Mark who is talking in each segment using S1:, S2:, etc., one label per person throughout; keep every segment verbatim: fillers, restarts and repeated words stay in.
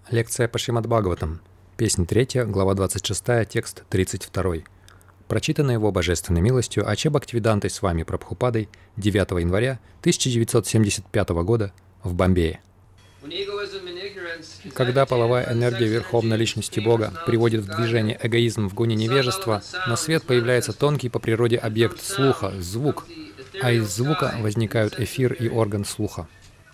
S1: Лекция по Шримад Бхагаватам. Песнь третья, глава двадцать шестая, текст тридцать два. Прочитано его божественной милостью Аче Бхактивидантой с вами Прабхупадой девятого января тысяча девятьсот семьдесят пятого года в Бомбее. Когда половая энергия Верховной Личности Бога приводит в движение эгоизм в гуне невежества, на свет появляется тонкий по природе объект слуха, звук, а из звука возникают эфир и орган слуха.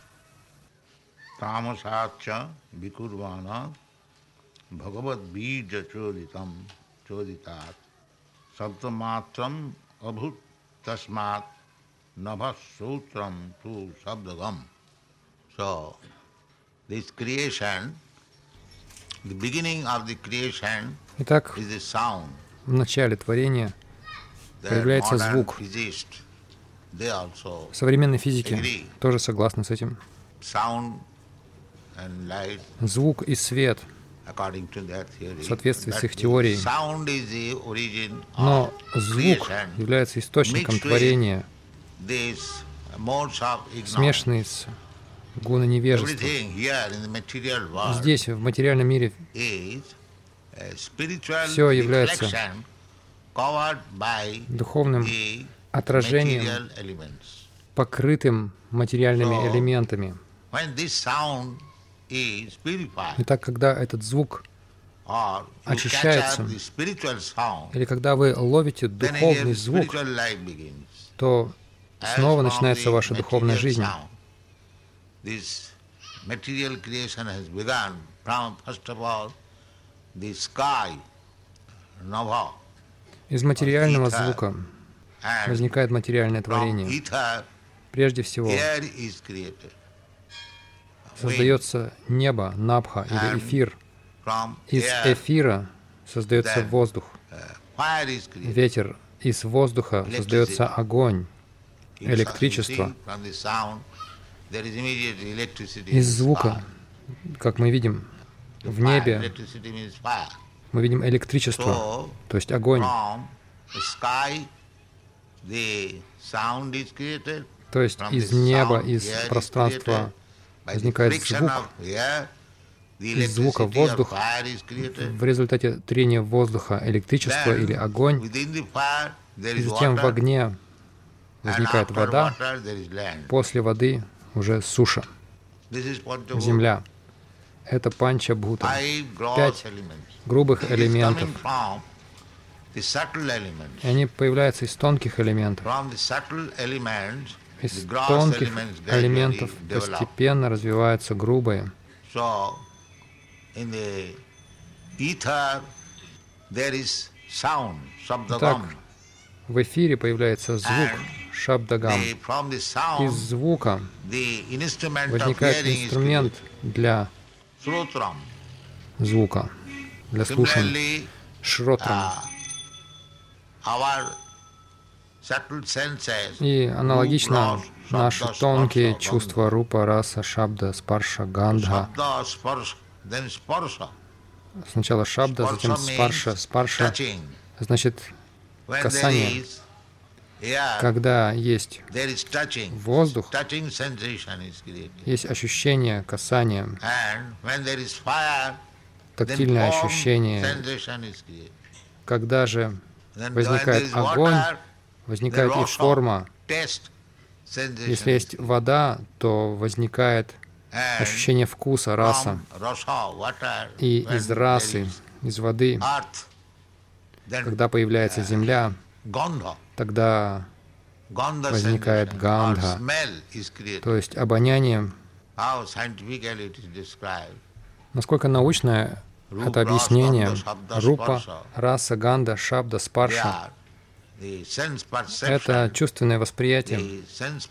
S2: Тамасача викурвана бхагавад биджа чодитам чодитат сабдаматрам абхут тасмат набхасутрам ту сабдагам. So, this creation, the beginning of the creation
S1: Итак,
S2: is the sound.
S1: в начале творения появляется звук. Современные физики тоже согласны с этим. Звук и свет, в соответствии с их теорией. Но звук является источником творения, смешанный с гуна невежества. Здесь, в материальном мире, все является духовным отражением, покрытым материальными элементами. Итак, когда этот звук очищается, или когда вы ловите духовный звук, то снова начинается ваша духовная жизнь. Из материального звука возникает материальное творение. Прежде всего, создается небо, напха или эфир. Из эфира создается воздух, ветер. Из воздуха создается огонь, электричество. Из звука, как мы видим в небе, мы видим электричество, то есть огонь. То есть из неба, из пространства возникает звук, из звука воздух, в результате трения воздуха электричество или огонь, и затем в огне возникает вода, после воды уже суша, земля. Это панча-бхута, пять грубых элементов. И они появляются из тонких элементов. Из тонких элементов постепенно развиваются грубые. Итак, в эфире появляется звук, шабдагам. Из звука возникает инструмент для звука, для слушания, шротрам. И аналогично наши тонкие чувства рупа, раса, шабда, спарша, гандха. Сначала шабда, затем спарша. Спарша значит касание. Когда есть воздух, есть ощущение касания, тактильное ощущение. Когда же возникает огонь, возникает и форма. Если есть вода, то возникает ощущение вкуса, раса. И из расы, из воды, когда появляется земля, тогда возникает гандха, то есть обоняние. Насколько научное это объяснение рупа, раса, ганда, шабда, спарша. Это чувственное восприятие.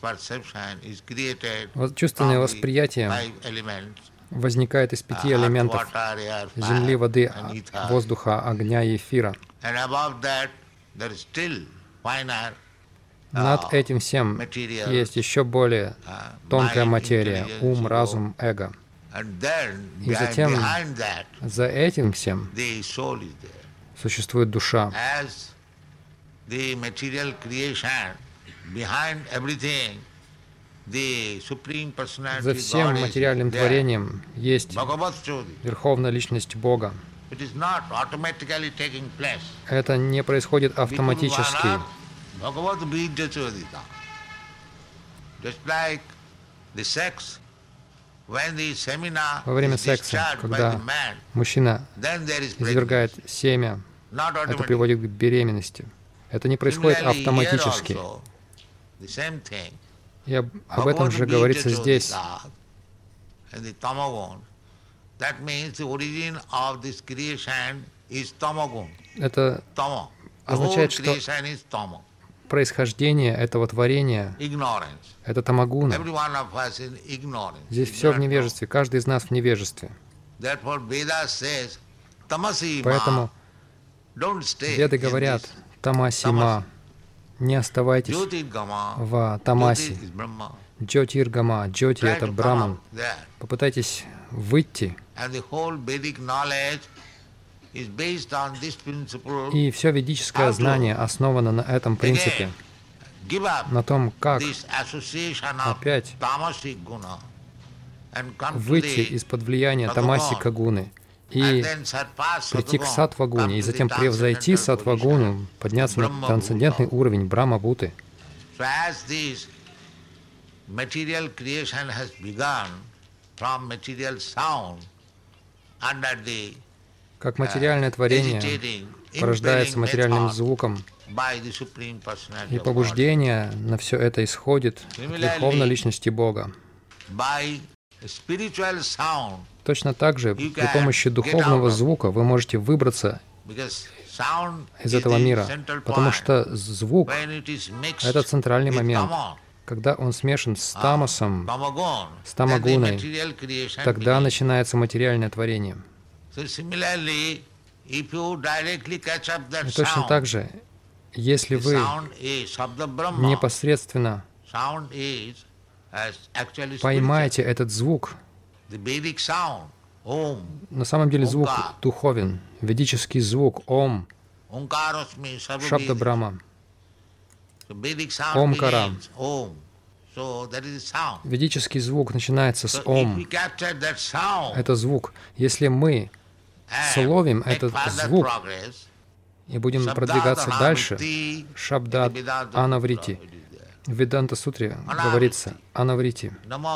S1: Чувственное восприятие возникает из пяти элементов земли, воды, воздуха, огня и эфира. Над этим всем есть еще более тонкая материя, ум, разум, эго. И затем за этим всем существует душа. За всем материальным творением есть Верховная Личность Бога. Это не происходит автоматически. Во время секса, когда мужчина извергает семя, это приводит к беременности. Это не происходит автоматически. И об, об этом же говорится здесь. Это означает, что происхождение этого творения — это тамагуна. Здесь все в невежестве, каждый из нас в невежестве. Поэтому Веды говорят: тамасима, не оставайтесь в тамасе. Джотиргама, джоти — это Браман. Попытайтесь выйти. И все ведическое знание основано на этом принципе, на том, как опять выйти из-под влияния тамасика гуны и прийти к саттва-гуне, и затем превзойти саттва-гуну, подняться на трансцендентный уровень Брахма-бхуты. Как материальное творение порождается материальным звуком, и побуждение на все это исходит от Верховной Личности Бога. Точно так же при помощи духовного звука вы можете выбраться из этого мира, потому что звук — это центральный момент. Когда он смешан с тамасом, с тамагуной, тогда начинается материальное творение. И точно так же, если вы непосредственно поймаете этот звук, на самом деле звук духовен, ведический звук Ом, Шабда Брахма, Омкара. Ведический звук начинается с Ом. Это звук. Если мы словим этот звук и будем продвигаться дальше, Шабдат Анаврити. В Веданта-сутре говорится Анаврити.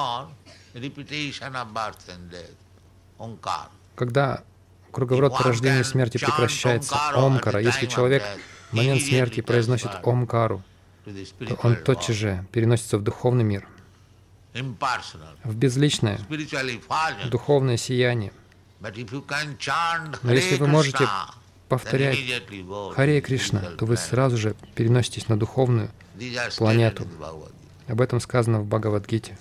S1: Когда круговорот рождения и смерти прекращается, Омкара, если человек в момент смерти произносит Омкару, то он тотчас же переносится в духовный мир, в безличное, духовное сияние. Но если вы можете повторять Харе Кришна, то вы сразу же переноситесь на духовную планету. Об этом сказано в Бхагавад-гите.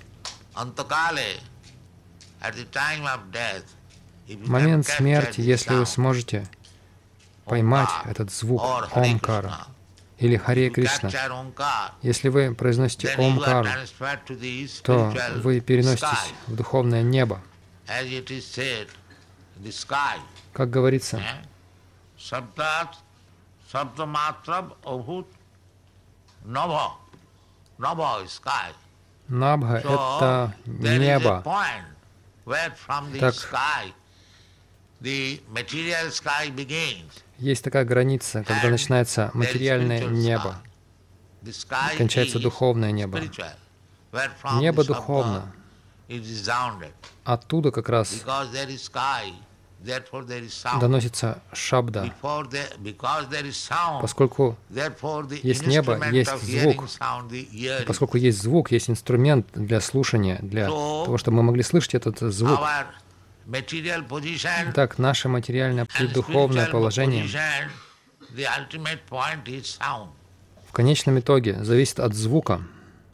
S1: В момент смерти, если вы сможете поймать этот звук Омкара или Харе Кришна, если вы произносите Омкару, то вы переноситесь в духовное небо. Как говорится, Набха — это небо. Так, есть такая граница, когда начинается материальное небо, кончается духовное небо. Небо духовно. Оттуда как раз доносится шабда. Поскольку есть небо, есть звук. И поскольку есть звук, есть инструмент для слушания, для того, чтобы мы могли слышать этот звук. Итак, наше материальное и духовное положение в конечном итоге зависит от звука.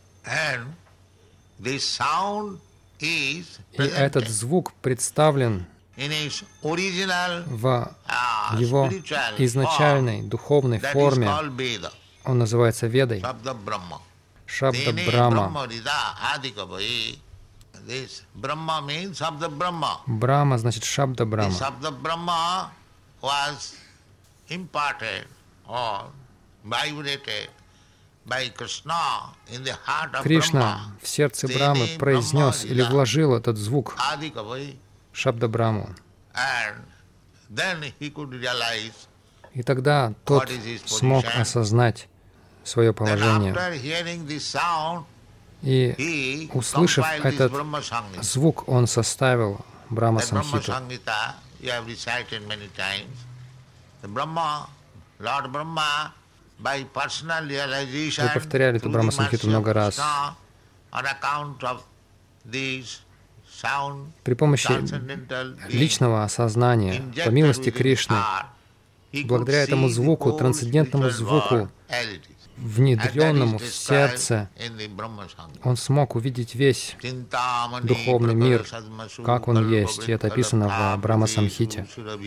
S1: И этот звук представлен в его изначальной духовной форме. Он называется Ведой. Шабда Брахма. Брахма значит Шабда Брахма. Кришна в сердце Брамы произнес или вложил этот звук Шабда Браму. И тогда тот смог осознать свое положение. И, услышав этот звук, он составил Брахма Самхиту. Вы повторяли эту Брахма Самхиту много раз. При помощи личного осознания, по милости Кришны, благодаря этому звуку, трансцендентному звуку, внедренному в сердце, он смог увидеть весь духовный мир, как он есть. И это описано в Брахма Самхите.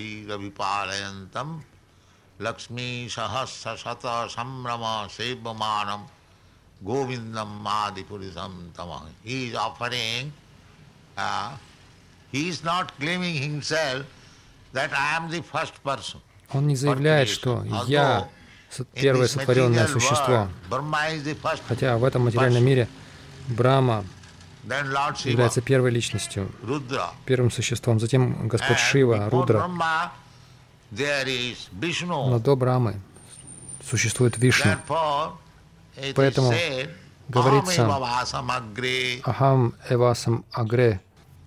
S2: Lakshmi sahasra sata samrama sevamanam govindam adipurisam tamah. He is offering, uh, he is not claiming himself that I am the first person.
S1: Он не заявляет, что я первое сотворенное существо, хотя в этом материальном мире Брахма является первой личностью, первым существом, затем Господь Шива, Рудра. Но до Брамы существует Вишну. Поэтому говорится «Ахам эвасам агре».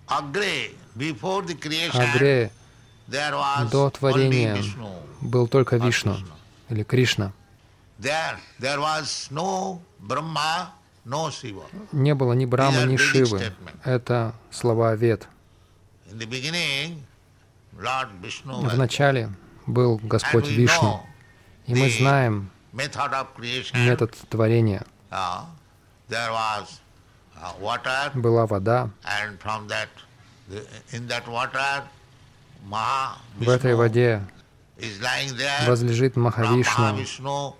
S1: Агре до творения был только Вишну или Кришна. Не было ни Брамы, ни Шивы. Это слова Вед. Вначале был Господь Вишну, и мы знаем метод творения. Была вода, в этой воде возлежит Махавишну.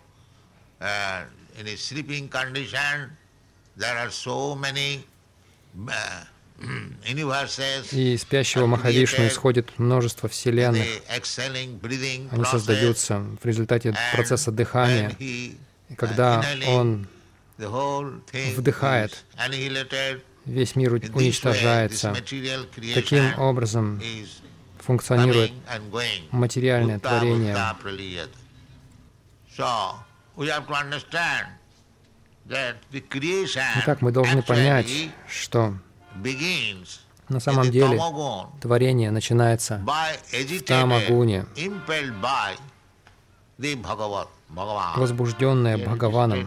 S1: И из спящего Махавишну исходит множество вселенных. Они создаются в результате процесса дыхания. И когда он вдыхает, весь мир уничтожается. Таким образом функционирует материальное творение. Итак, мы должны понять, что на самом деле творение начинается в Тамагуне, возбужденное Бхагаваном.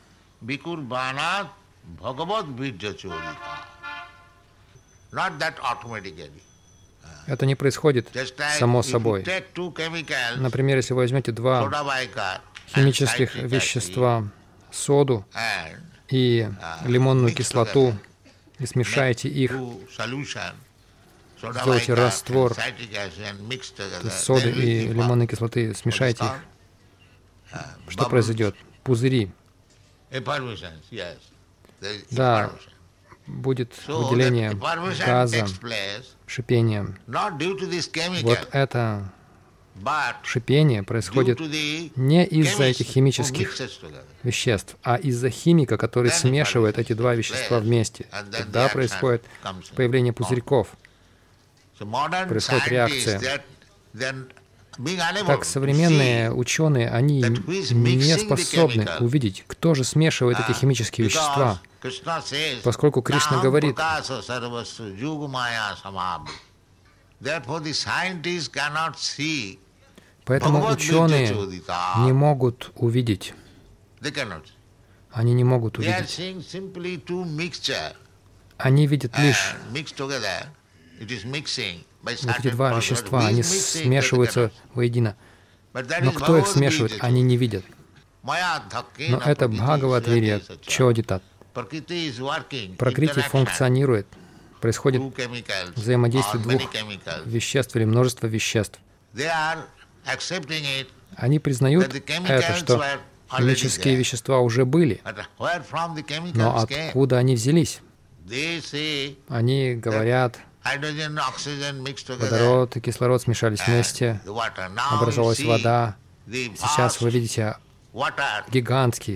S1: Это не происходит само собой. Например, если вы возьмете два химических вещества, соду и лимонную кислоту, и смешаете их, сделайте раствор соды и лимонной кислоты, смешайте их. Что произойдет? Пузыри. Да, будет выделение газа, шипение. Вот это шипение происходит не из-за этих химических веществ, а из-за химика, который смешивает эти два вещества вместе. Тогда происходит появление пузырьков, происходит реакция. Так современные ученые, они не способны увидеть, кто же смешивает эти химические вещества, поскольку Кришна говорит, поэтому ученые не могут увидеть. Они не могут увидеть. Они видят лишь вот эти два вещества, они смешиваются воедино. Но кто их смешивает, они не видят. Но это Бхагават-вирья Чодитат. Пракрити функционирует. Происходит взаимодействие двух веществ или множества веществ. Они признают это, что химические вещества уже были. Но откуда они взялись? Они говорят, водород и кислород смешались вместе, образовалась вода. Сейчас вы видите гигантский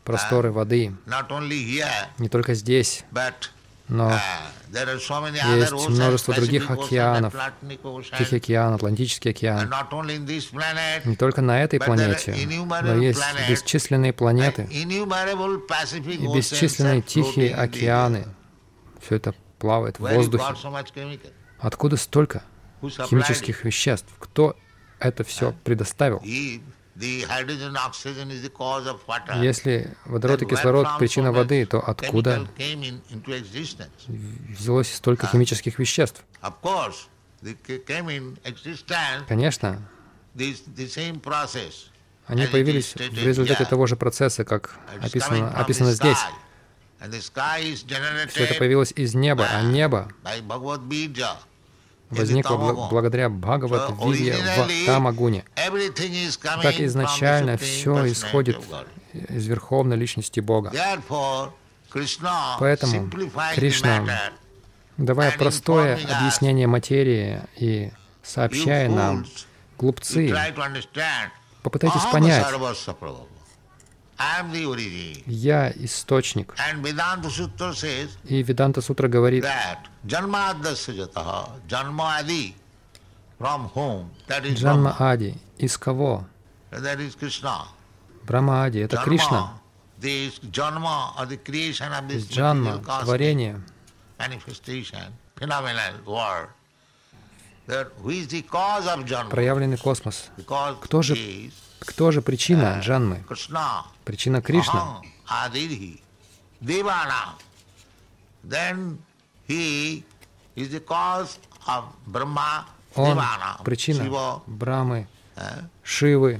S1: просторы воды.
S2: not only here,
S1: Не только здесь,
S2: but
S1: но
S2: uh, there are so many other
S1: есть
S2: oceans,
S1: множество других
S2: Pacific Ocean,
S1: океанов,
S2: Atlantic Ocean,
S1: Тихий океан, Атлантический
S2: and
S1: океан.
S2: not only in this planet,
S1: Не только на этой
S2: but there are
S1: планете, но
S2: innumerable
S1: есть
S2: planets,
S1: бесчисленные планеты
S2: and innumerable Pacific
S1: и
S2: Oceans
S1: бесчисленные
S2: are
S1: тихие
S2: floating in the air.
S1: океаны. Все это плавает в
S2: Where you
S1: воздухе.
S2: got so much chemical?
S1: Откуда столько
S2: Who supplied it?
S1: химических веществ? Кто это все предоставил?
S2: If the hydrogen, oxygen is the cause of water,
S1: Если водород и
S2: then where
S1: кислород
S2: from
S1: причина
S2: so much
S1: воды, то откуда
S2: chemical came in- into existence?
S1: взялось столько химических веществ?
S2: Of course, they ca- came in existence,
S1: Конечно,
S2: this, the same process.
S1: они
S2: as it is
S1: появились
S2: stated
S1: в результате
S2: here.
S1: того же процесса, как
S2: It's coming
S1: описано,
S2: from
S1: описано
S2: the
S1: здесь.
S2: sky. And the sky is
S1: Все это
S2: generated
S1: появилось из неба, а небо
S2: by Bhagavad Bija. in the
S1: возникло бл-
S2: Tamaguna.
S1: благодаря Бхагават-виде
S2: originally,
S1: в Тамагуне.
S2: Everything is coming
S1: Так
S2: from the
S1: изначально
S2: Supreme
S1: все
S2: Personality
S1: исходит
S2: of God.
S1: из Верховной Личности Бога.
S2: Therefore, Krishna
S1: Поэтому
S2: simplified the
S1: Кришна,
S2: matter,
S1: давая
S2: and
S1: простое
S2: informing us,
S1: объяснение материи и сообщая
S2: you
S1: нам,
S2: fools, you
S1: глупцы,
S2: try to understand.
S1: попытайтесь
S2: Aham
S1: понять,
S2: sarvasya prabhava. I am the origin.
S1: я источник.
S2: And Vedanta Sutra says
S1: И Веданта Сутра говорит,
S2: that Janmadasya jataha, Janma Adi, from whom? That is
S1: Джанма
S2: Brahma.
S1: Ади, из кого?
S2: That is Krishna.
S1: Брахма Ади, это Кришна.
S2: This Janma or the creation of this
S1: Джанма,
S2: material cosmic
S1: творение,
S2: manifestation, phenomenal world. That who is the cause of Janma?
S1: проявленный космос.
S2: Because
S1: Кто же,
S2: is
S1: кто же причина Джанмы?
S2: Krishna.
S1: Причина Кришна.
S2: Aham Adirhi. Devana. Then he is the cause of Brahma,
S1: Он
S2: Devana,
S1: причина
S2: Shiva,
S1: Брамы,
S2: eh,
S1: Шивы,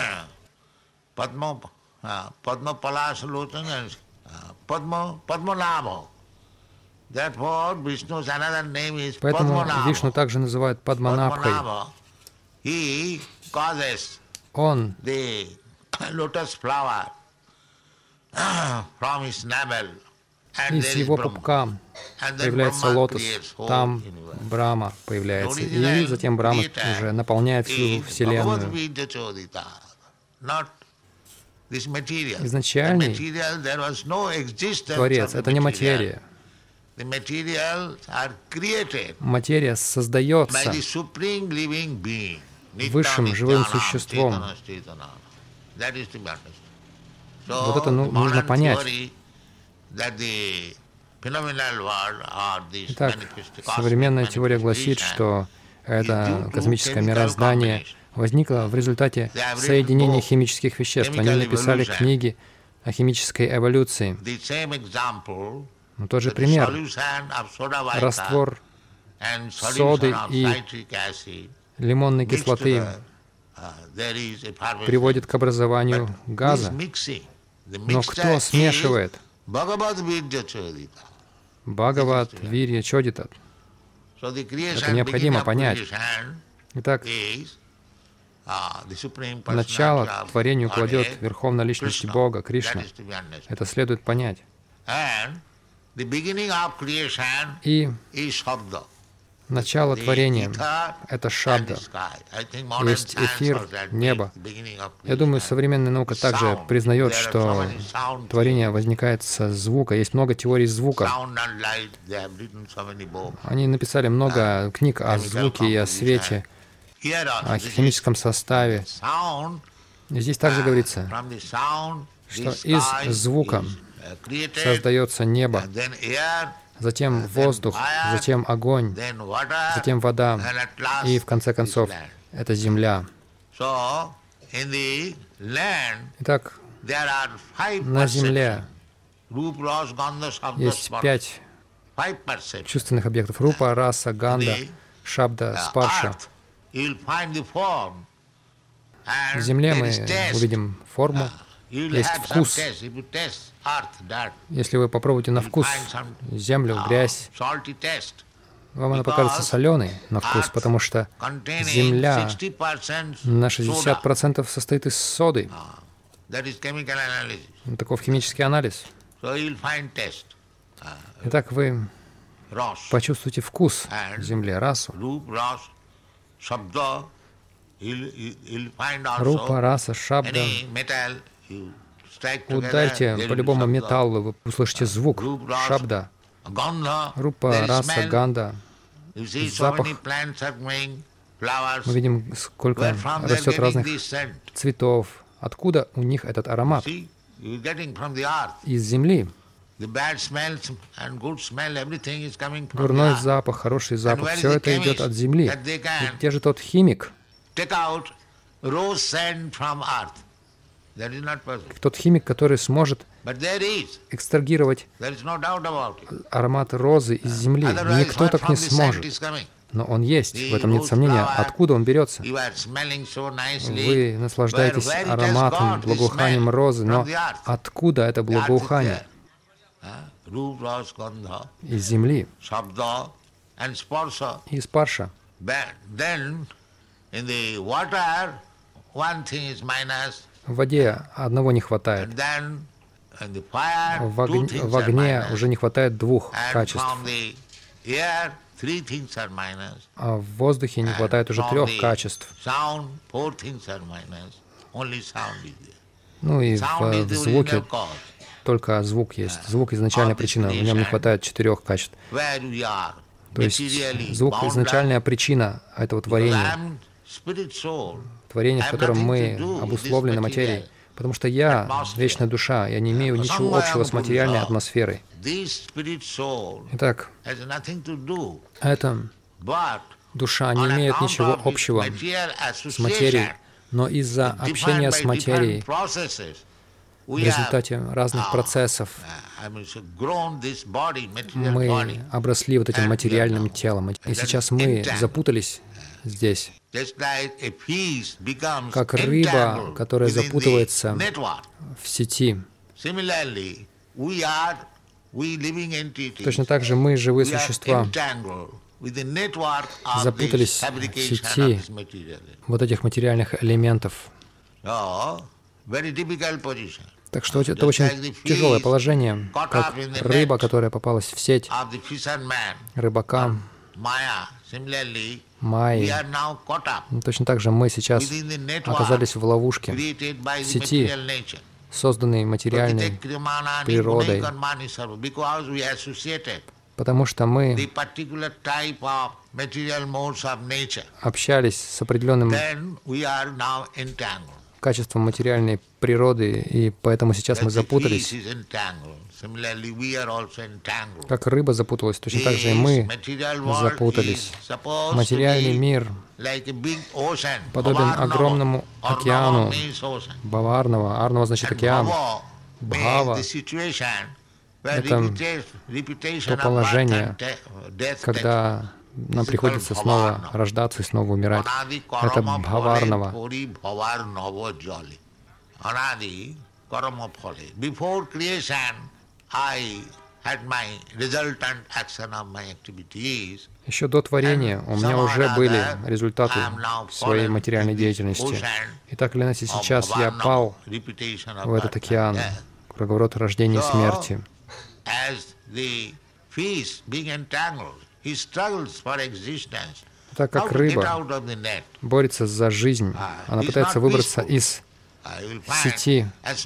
S2: Padma, uh, Padma Palasalochana, uh, Padma, Padmanabha. Therefore, Vishnu's another name is
S1: Поэтому Вишну
S2: Padmanabha.
S1: также называют Падманабхой.
S2: Padmanabha. He causes
S1: Он
S2: the lotus flower from his navel. And
S1: из
S2: there is
S1: его
S2: Brahma.
S1: пупка
S2: And then
S1: появляется
S2: Brahma
S1: лотос,
S2: creates whole
S1: там
S2: universe.
S1: Брама появляется, и затем Брама уже наполняет всю Вселенную. Изначальный Творец — это не материя. Материя создается высшим живым существом. Вот это ну, нужно понять. Итак, современная теория гласит, что это космическое мироздание возникло в результате соединения химических веществ. Они написали книги о химической эволюции. Но тот же пример. Раствор соды и лимонной кислоты приводит к образованию газа. Но кто смешивает? Бхагават, Вирья, Чодита. Это необходимо понять. Итак, начало творению кладет Верховная Личность Бога, Кришна. Это следует понять. И начало творения — это шабда. Есть эфир, небо. Я думаю, современная наука также признает, что творение возникает со звука. Есть много теорий звука. Они написали много книг о звуке и о свете, о химическом составе. И здесь также говорится, что из звука создается небо, затем воздух, затем огонь, затем вода, и в конце концов это земля. Итак, на земле есть пять чувственных объектов: рупа, раса, ганда, шабда, спарша. В земле мы увидим форму, есть вкус. Если вы попробуете на вкус землю, грязь, вам она покажется соленой на вкус, потому что земля на шестьдесят процентов состоит из соды. Таков химический анализ. Итак, вы почувствуете вкус земли, расу. Рупа, раса, шабда. Ударьте по любому металлу, вы услышите звук, шабда, рупа, раса, ганда, запах. Мы видим, сколько растет разных цветов. Откуда у них этот аромат? Из земли. Дурной запах, хороший запах, все это идет от земли. И где же тот химик? Тот химик, который сможет экстрагировать аромат розы из земли. Никто так не сможет. Но он есть, в этом нет сомнения. Откуда он берется? Вы наслаждаетесь ароматом, благоуханием розы, но откуда это благоухание? Из земли. Из парша. В воде одного не хватает. В огне, в огне уже не хватает двух качеств. А в воздухе не хватает уже трех качеств. Ну и в, в звуке только звук есть. Звук — изначальная причина, в нем не хватает четырех качеств. То есть звук — изначальная причина этого творения. Творение, в котором мы обусловлены материей. Потому что я — вечная душа, я не имею ничего общего с материальной атмосферой. Итак, эта душа не имеет ничего общего с материей, но из-за общения с материей, в результате разных процессов, мы обросли вот этим материальным телом. И сейчас мы запутались здесь, как рыба, которая запутывается в сети. Точно так же мы, живые существа, запутались в сети вот этих материальных элементов. Так что это очень тяжелое положение, как рыба, которая попалась в сеть рыбака, майи. Точно так же мы сейчас оказались в ловушке, в сети, созданной материальной природой, потому что мы общались с определенным качеством материальной природы, и поэтому сейчас мы запутались. Как рыба запуталась, точно так же и мы запутались. Материальный мир подобен огромному океану, Бхаварнава. Арнава значит океан. Бхава — это то положение, когда нам приходится снова рождаться и снова умирать. Это Бхаварнава. Еще до творения у меня уже были результаты своей материальной деятельности. И так или иначе, сейчас я пал в этот океан, круговорот рождения и смерти. Так как рыба борется за жизнь, она пытается выбраться из сети,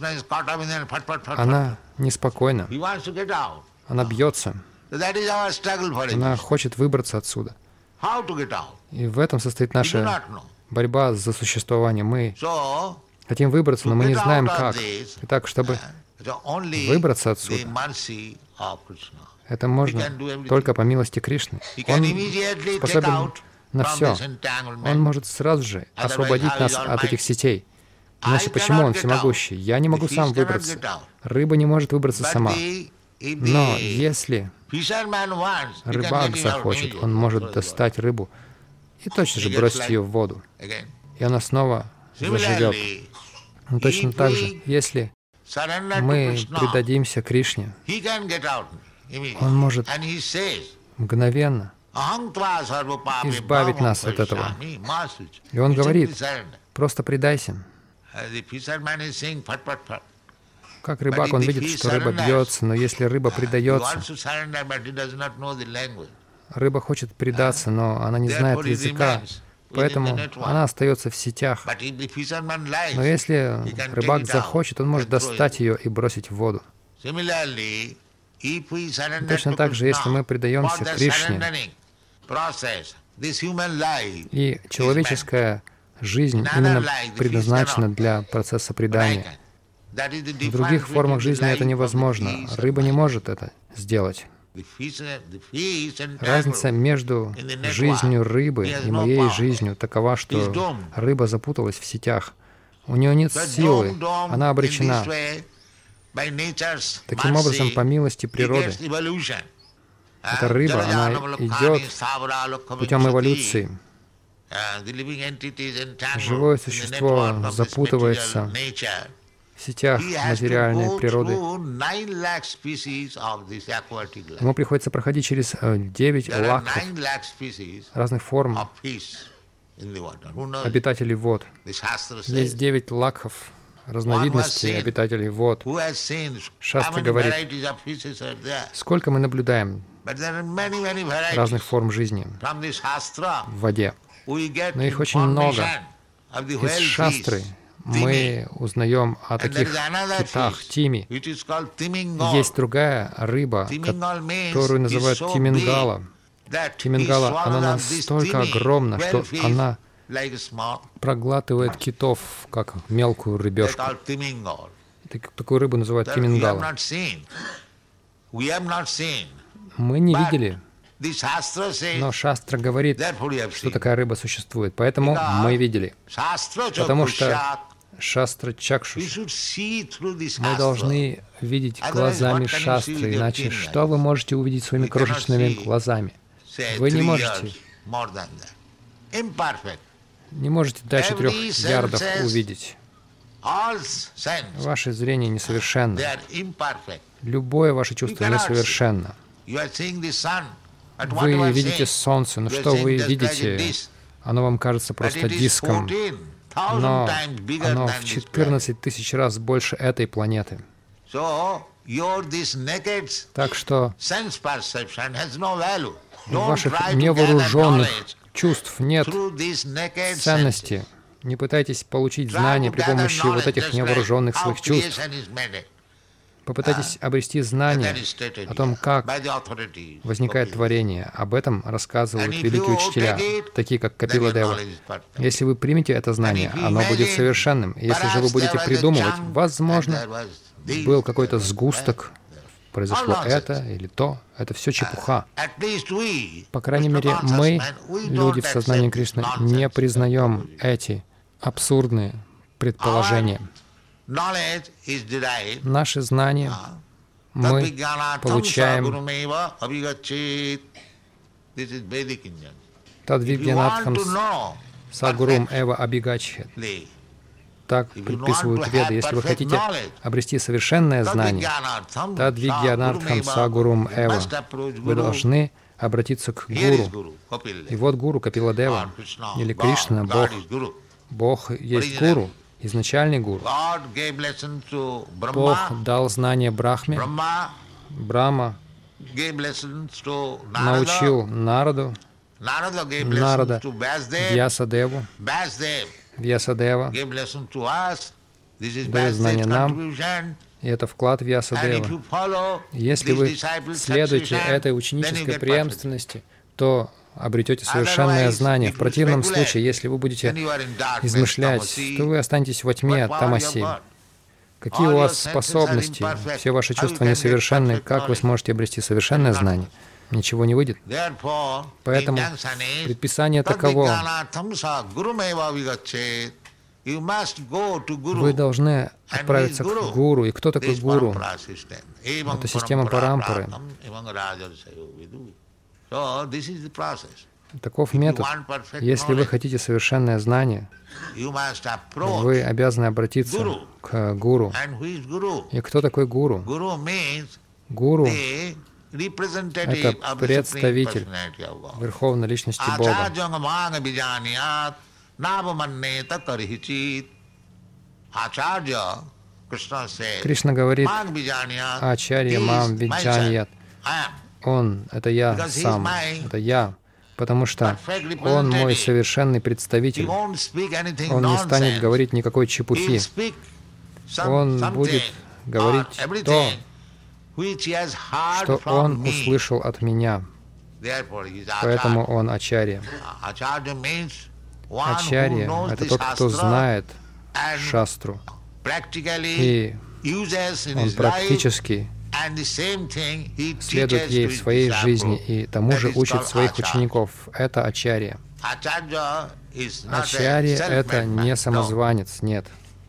S1: она неспокойна, она бьется, она хочет выбраться отсюда. И в этом состоит наша борьба за существование. Мы хотим выбраться, но мы не знаем как. Итак, чтобы выбраться отсюда, это можно только по милости Кришны. Он способен на все. Он может сразу же освободить нас от этих сетей. Иначе почему он всемогущий? Я не могу сам выбраться. Рыба не может выбраться сама. Но если рыбак захочет, он может достать рыбу и точно же бросить ее в воду. И она снова заживет. Но точно так же, если мы предадимся Кришне, он может мгновенно избавить нас от этого. И он говорит: просто предайся. Как рыбак, он видит, что рыба бьется, но если рыба предается, рыба хочет предаться, но она не знает языка, Поэтому она остается в сетях. Но если рыбак захочет, он может достать ее и бросить в воду. Точно так же, если мы предаемся Кришне, и человеческая жизнь именно предназначена для процесса предания. В других формах жизни это невозможно. Рыба не может это сделать. Разница между жизнью рыбы и моей жизнью такова, что рыба запуталась в сетях. У нее нет силы, она обречена. Таким образом, по милости природы, эта рыба, она идет путем эволюции. Живое существо запутывается в сетях материальной природы. Ему приходится проходить через девять лакхов разных форм обитателей вод. Есть девять лакхов разновидностей обитателей вод. Шастра говорит, сколько мы наблюдаем разных форм жизни в воде. Но их очень много. Из шастры мы узнаем о таких китах, тими. Есть другая рыба, которую называют тимингала. Тимингала, она настолько огромна, что она проглатывает китов, как мелкую рыбешку. Такую рыбу называют тимингала. Мы не видели, но Шастра говорит, что такая рыба существует. Поэтому мы видели. Потому что Шастра Чакшуш. Мы должны видеть глазами Шастры, иначе что вы можете увидеть своими крошечными глазами? Вы не можете. Не можете дальше трех ярдов увидеть. Ваше зрение несовершенно. Любое ваше чувство несовершенно. Вы видите солнце, но что вы видите? Оно вам кажется просто диском, но оно в четырнадцать тысяч раз больше этой планеты. Так что у ваших невооруженных чувств нет ценности. Не пытайтесь получить знания при помощи вот этих невооруженных своих чувств. Попытайтесь обрести знания о том, как возникает творение. Об этом рассказывают великие учителя, такие как Капила Дева. Если вы примете это знание, оно будет совершенным. Если же вы будете придумывать, возможно, был какой-то сгусток, произошло это или то, это все чепуха. По крайней мере, мы, люди в сознании Кришны, не признаем эти абсурдные предположения. Наши знания мы получаем Тадвигьянатхам Сагурум Эва Абигачхет. Так предписывают Веды. Если вы хотите обрести совершенное знание, Тадвигьянатхам Сагурум Эва, вы должны обратиться к гуру. И вот гуру Капила Дева, или Кришна, Бог. Бог есть гуру. Изначальный гуру. Бог дал знание Брахме. Брахма научил Нараду, Нарада Вьясадеву. Вьясадева дает знание нам, и это вклад Вьясадева. Если вы следуете этой ученической преемственности, то обретете совершенное знание. В противном случае, если вы будете измышлять, то вы останетесь во тьме, тамаси. Какие у вас способности? Все ваши чувства несовершенны. Как вы сможете обрести совершенное знание? Ничего не выйдет. Поэтому предписание таково. Вы должны отправиться к гуру. И кто такой гуру? Это система парампары. Таков метод. Если вы хотите совершенное знание, вы обязаны обратиться к гуру. И кто такой гуру? Гуру — это представитель Верховной Личности Бога. Кришна говорит: «Ачарья мам виджаният». Он — это я сам, это я. потому что Он мой совершенный представитель. Он не станет говорить никакой чепухи. Он будет говорить то, что Он услышал от меня. Поэтому Он ачарья. Ачарья — это тот, кто знает шастру, и он практически следует ей в своей жизни и тому же учит своих учеников. Это ачарья. Ачарья — это не самозванец, нет.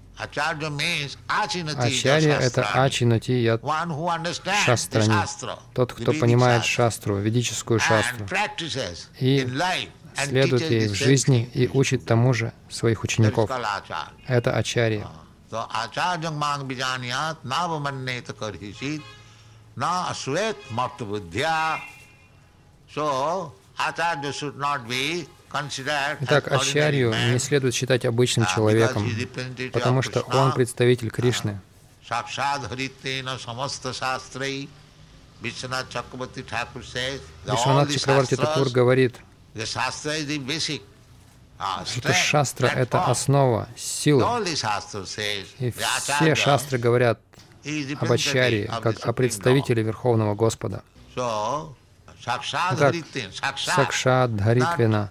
S1: Ачарья — это ачинати ят шастрани, тот, кто понимает шастру, ведическую шастру, и следует ей в жизни и учит тому же своих учеников. Это ачарья. Итак, ачарью не следует считать обычным человеком, потому что он представитель Кришны. Вишванат Чакраварти Такур говорит, что шастра — это основа, сила. И все шастры говорят об ачарье, как о представителе Верховного Господа. Итак, Сакшат Дхаритвина,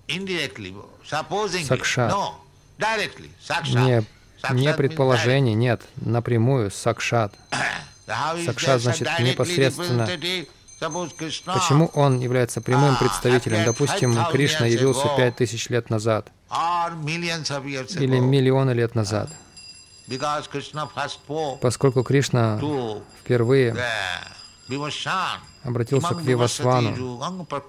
S1: Сакшат, не, не предположение, нет, напрямую Сакшат. Сакшат значит непосредственно. Почему он является прямым представителем? Допустим, Кришна явился пять тысяч лет назад или миллионы лет назад. Поскольку Кришна впервые обратился к Вивасвану.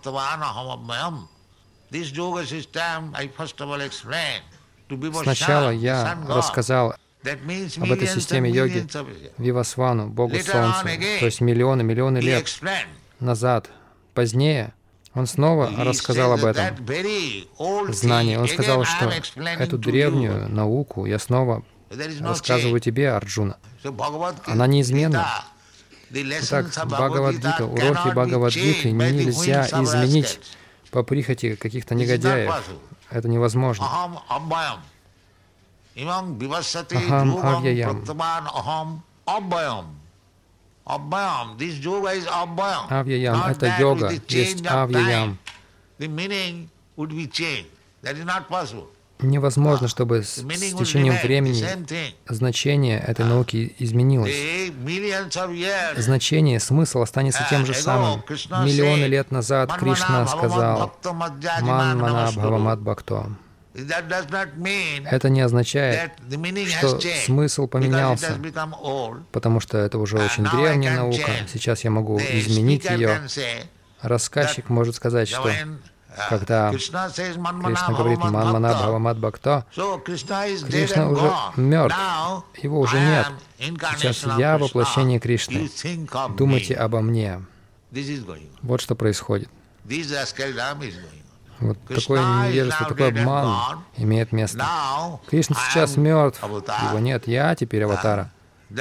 S1: Сначала я рассказал об этой системе йоги Вивасвану, Богу Солнца, то есть миллионы, миллионы лет назад. Позднее он снова рассказал об этом знании. Он сказал, что эту древнюю науку я снова рассказываю тебе, Арджуна. Она неизменна. Итак, Бхагавад-гита, уроки Бхагавад-гиты нельзя изменить по прихоти каких-то негодяев. Это невозможно. Ахам авьяям. Авьяям — это йога, есть авьяям. Невозможно, чтобы с, с течением времени значение этой науки изменилось. Значение, смысл останется тем же самым. Миллионы лет назад Кришна сказал «Ман мана бхавамат бхакто». Это не означает, что смысл поменялся, потому что это уже очень древняя наука. Сейчас я могу изменить ее. Рассказчик может сказать, что когда Кришна говорит «Ман мана бхавамат бхакто», Кришна уже мертв, его уже нет. Сейчас я воплощение Кришны. Думайте обо мне. Вот что происходит. Вот такое невежество, такой обман имеет место. Кришна сейчас мертв, его нет, я теперь аватара.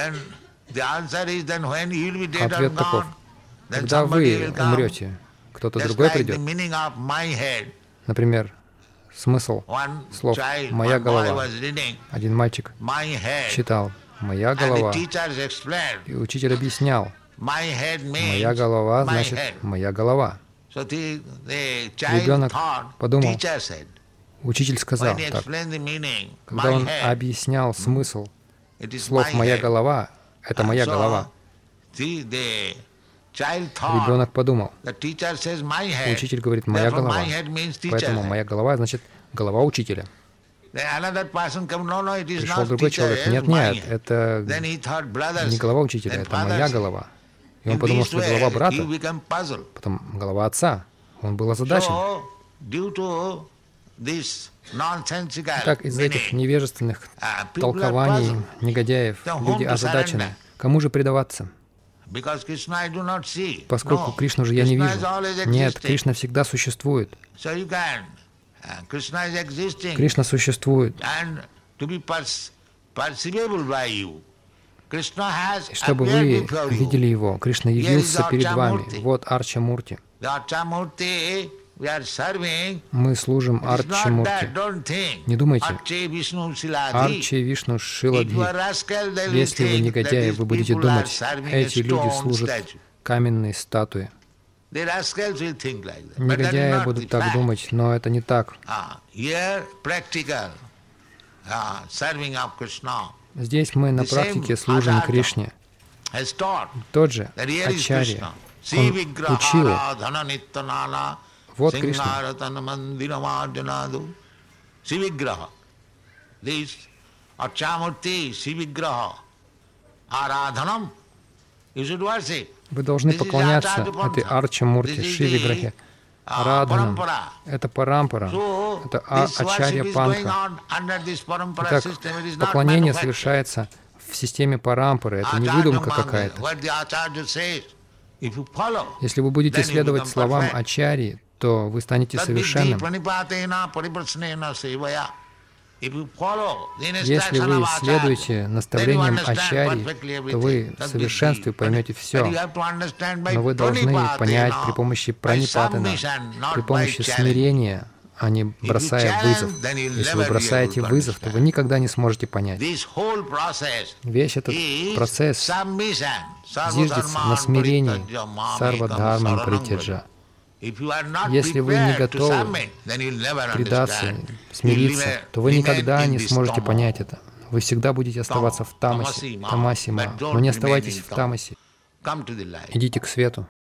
S1: Ответ таков. Когда вы умрете, кто-то другой придет. Например, смысл слов «моя голова». Один мальчик читал «моя голова», и учитель объяснял «моя голова» значит «моя голова». Ребенок подумал, учитель сказал так. Когда он объяснял смысл слов «моя голова», это «моя голова», ребенок подумал. Учитель говорит «моя голова», поэтому «моя голова» значит «голова учителя». Пришел другой человек. Нет, нет, это не голова учителя, это моя голова. И он подумал, что голова брата, потом голова отца. Он был озадачен. Так, из этих невежественных толкований негодяев люди озадачены. Кому же предаваться? Поскольку Кришну же я не вижу. Нет, Кришна всегда существует. Кришна существует. И чтобы вы видели Его, Кришна явился перед вами. Вот Арча Мурти.
S2: we are serving.
S1: Мы служим
S2: It is
S1: Арчи
S2: not
S1: Мурти.
S2: that, don't think.
S1: Не думайте,
S2: Arche Vishnu Shiladhi.
S1: Арчи Вишну
S2: If you
S1: Шиладхи.
S2: are rascal, they will
S1: Если вы
S2: think that
S1: негодяи,
S2: these
S1: вы будете
S2: people are
S1: думать,
S2: serving a
S1: эти люди
S2: stone
S1: служат
S2: statue.
S1: каменной статуе.
S2: The rascals will think like that. But that is
S1: Негодяи
S2: not the
S1: будут так
S2: fact.
S1: думать, но это не так.
S2: Ah, here practical, ah, serving of Krishna
S1: Здесь мы на
S2: The same
S1: практике служим
S2: Adatta
S1: Кришне.
S2: has taught
S1: Тот же
S2: that here is
S1: Ачарья,
S2: Krishna.
S1: он
S2: Sivigraha
S1: учил,
S2: Radhana Nityanala
S1: вот Кришна.
S2: Singharatana Mandiramarjanadu. Sivigraha. This Archamurti, Sivigraha, Aradhanam. You should worship.
S1: Вы должны
S2: This is
S1: поклоняться
S2: Acharya
S1: этой
S2: Pantha.
S1: Арча Мурти,
S2: This is
S1: Шивиграхе,
S2: the, ah,
S1: Радханам.
S2: parampara.
S1: Это парампара,
S2: So,
S1: это А-
S2: this worship
S1: Ачарья
S2: is going
S1: Пантха.
S2: on under this parampara
S1: Итак,
S2: system. It is not
S1: поклонение
S2: manufactured.
S1: совершается в системе парампары, это не
S2: Acharya
S1: выдумка
S2: Manga,
S1: какая-то.
S2: what the Acharya says, if you follow,
S1: Если вы будете
S2: then you
S1: следовать
S2: become
S1: словам
S2: perfect.
S1: Ачарьи, то вы станете
S2: Tadvidhi
S1: совершенным.
S2: pranipatena pariprasnena sevaya. If you follow the
S1: Если
S2: instruction
S1: вы
S2: of Acharya,
S1: следуете
S2: then you
S1: наставлениям
S2: understand
S1: Ачарьи,
S2: perfectly
S1: то вы
S2: everything.
S1: в
S2: Tadvidhi.
S1: совершенстве поймете
S2: But
S1: все.
S2: you have to understand by
S1: Но вы должны
S2: pranipatena,
S1: понять при помощи
S2: by
S1: пранипатена,
S2: submission, not
S1: при
S2: by
S1: помощи
S2: challenge.
S1: смирения, а не бросая вызов.
S2: challenge, then you'll
S1: Если вы
S2: never be
S1: бросаете
S2: able to
S1: вызов, то вы
S2: understand.
S1: никогда не сможете понять.
S2: This whole process
S1: Весь этот
S2: is
S1: процесс
S2: submission.
S1: зиждется на смирении Сарва Дхармам Притяджа.
S2: If you are not
S1: Если вы не
S2: prepared to
S1: готовы
S2: submit, then you'll never
S1: предаться,
S2: understand.
S1: смириться,
S2: You'll
S1: то вы
S2: remain
S1: никогда
S2: in
S1: не
S2: this
S1: сможете
S2: tamo.
S1: понять это. Вы всегда будете оставаться в тамасе,
S2: Тамаси ма.
S1: тамаси ма.
S2: But don't
S1: Но не
S2: remain
S1: оставайтесь
S2: in
S1: в
S2: tamo.
S1: тамасе.
S2: Come to the light.
S1: Идите к свету.